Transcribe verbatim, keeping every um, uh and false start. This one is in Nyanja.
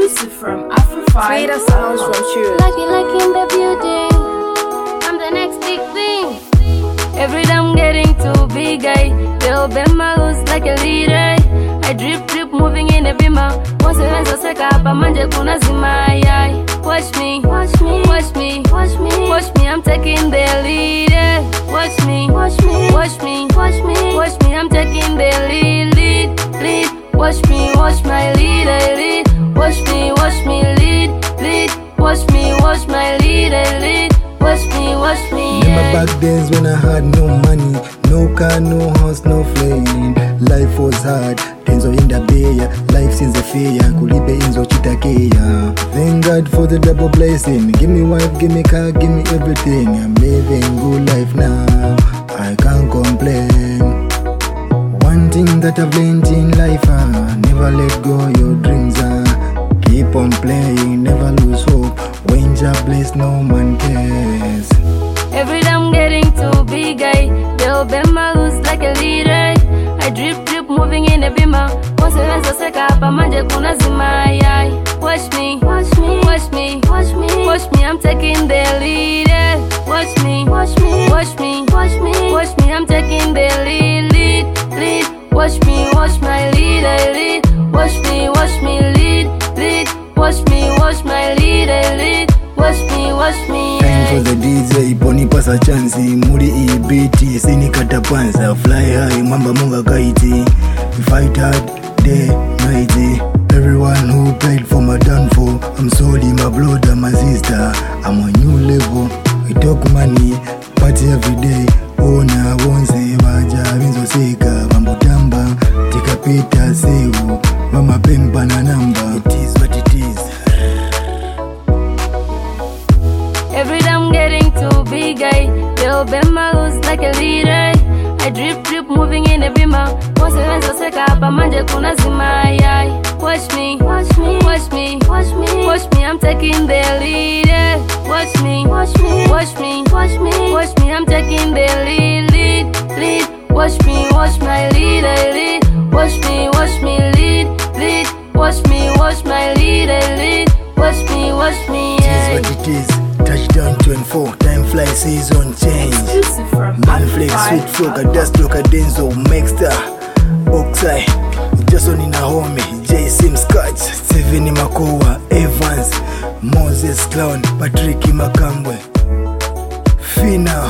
Exclusive from Afro five. Sweeter sounds from True. Lucky, lucky in the building. I'm the next big thing. Every day I'm getting too big, I they'll bend my loose like a leader. I drip, drip, moving in a bima. Once I rise, I say, Kappa, manje kuna zima. Watch me, watch me, watch me, watch me, watch me. I'm taking the lead. eh. Watch me, watch me, watch me, watch me, watch me. I'm taking the lead, lead, lead. Watch me, watch my lead, I lead. Watch me, watch me, lead, lead. Watch me, watch my lead, I lead. Watch me, watch me. Remember back days when I had no money, no car, no house, no flame. Life was hard, tenzo in the bay. Life since a fear, kulipe inzo chitakeya. Thank God for the double blessing. Give me wife, give me car, give me everything. I'm living good life now, I can't complain. One thing that I've learned in life, uh, never let go your dreams. Uh, keep on playing, never lose hope. When Jah bless, no man cares. Every day I'm getting too big, I they'll bend my loose like a leader. I drip, drip, moving in a bima. Once I rise, I say, Kappa, manje kuna zima. Watch me, watch me, watch me, watch me, watch me. I'm taking the lead. eh. Watch me, watch me, watch me, watch me, watch me. I'm taking the lead, lead, lead. Watch me, watch my lead, I lead. Watch me, watch me, lead, lead. Watch me, watch my lead, I lead. Watch me, watch me. Time for the D J, ponipasa chansi. Muri ii biti, sinikata panza. Fly high, mamba munga kaiti. We fight hard, day, night. Everyone who paid for my downfall, I'm sorry, my brother, my sister. I'm on new level. We talk money, party every day. Ona wonse waja vinzo seka. Mambo tamba, tika pita sewu. Mama pempa na namba. It is what it is. Every day I'm getting too big, I they'll bend my loose like a leader. I drip, drip, moving in a bima. Once I rise, I say, Kappa, manje kuna zima. Watch me, watch me, watch me, watch me, watch me. I'm taking the lead. eh. Watch me, watch me, watch me, watch me, watch me. I'm taking the lead, lead, lead. Watch me, watch my lead, I lead. Watch me, watch me, lead, lead. Watch me, watch my lead, I lead. Watch me, watch me. It is what it is. Touchdown twenty-four, time fly, season change. Exclusive from Man Afro flex, five. sweet flow, dust look at Denzo, Maxter, Oxai, Jason in a homie, J Sims Scotch, Steven Makowa, Evans, Moses Clown, Patrick Makambwe, Fina.